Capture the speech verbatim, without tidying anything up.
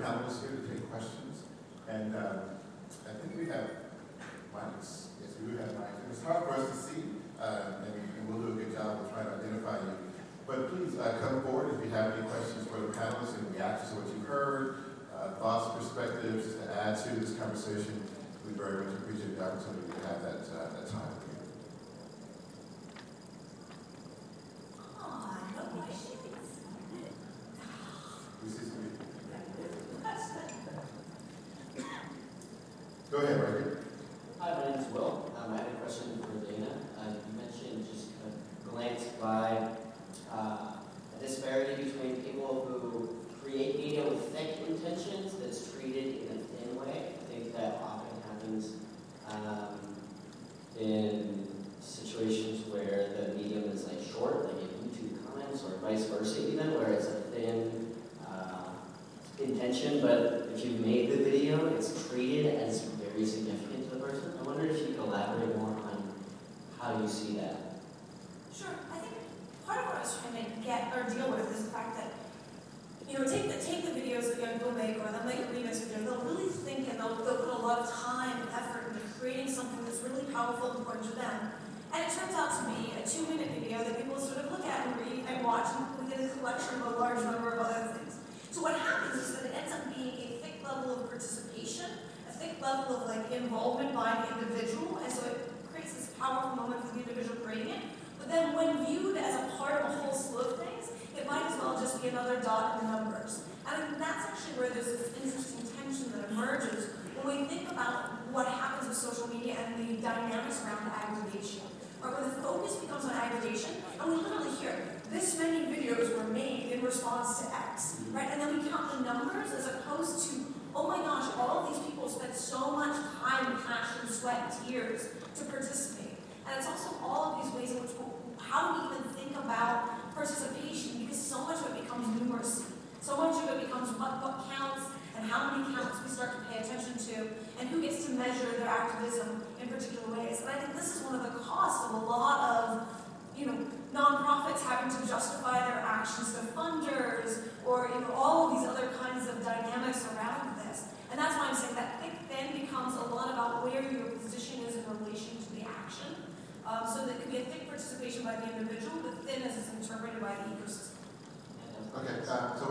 panelists here to take questions. And uh, I think we have mics. Yes, we do have mics. And it's hard for us to see, uh, and, and we'll do a good job of trying to identify you. But please uh, come forward if you have any questions for the panelists in reaction to what you heard, uh, thoughts, perspectives to add to this conversation. We very much appreciate the opportunity to have that, uh, that time with you. Oh, no questions. We see some. Go ahead, right here. Hi, my name is Will. Um, I have a question for Dana. Uh, you mentioned, just kind of glanced by uh, a disparity between people who create media with thick intentions that's treated in a thin way. I think that often happens um, in situations where the medium is like short, like in YouTube comments, or vice versa even, where it's a thin uh, intention, but if you've made the video, it's treated as very significant to the person. I wonder if you could elaborate more on how you see that. Sure. I think part of what I was trying to get or deal with is the fact that, you know, take the take the videos that young people make, or they'll make a remix video. They'll really think and they'll, they'll put a lot of time and effort into creating something that's really powerful and important to them. And it turns out to be a two-minute video that people sort of look at and read and watch, and within a collection of a large number of other things. So what happens is that it ends up being a thick level of participation, a thick level of like involvement by the individual, and so it creates this powerful moment for the individual creating it. But then when viewed as a part of a whole slew of things, it might as well just be another dot in the numbers. And I think that's actually where there's this interesting tension that emerges when we think about what happens with social media and the dynamics around aggregation. Or when the focus becomes on aggregation, and we literally hear, this many videos were made in response to X, right? And then we count the numbers as opposed to, oh my gosh, all of these people spent so much time, passion, sweat, and tears to participate. And it's also all of these ways in which, how do we even think about participation? Because so much of it becomes numeracy. So much of it becomes what, what counts, and how many counts we start to pay attention to, and who gets to measure their activism in particular ways. And I think this is one of the costs of a lot of, you know, nonprofits having to justify their actions to funders, or you know, all of these other kinds of dynamics around this. And that's why I'm saying that thick thin becomes a lot about where your position is in relation to the action. Um, so that could be a thick participation by the individual, but thin as it's interpreted by the ecosystem. Okay, uh, so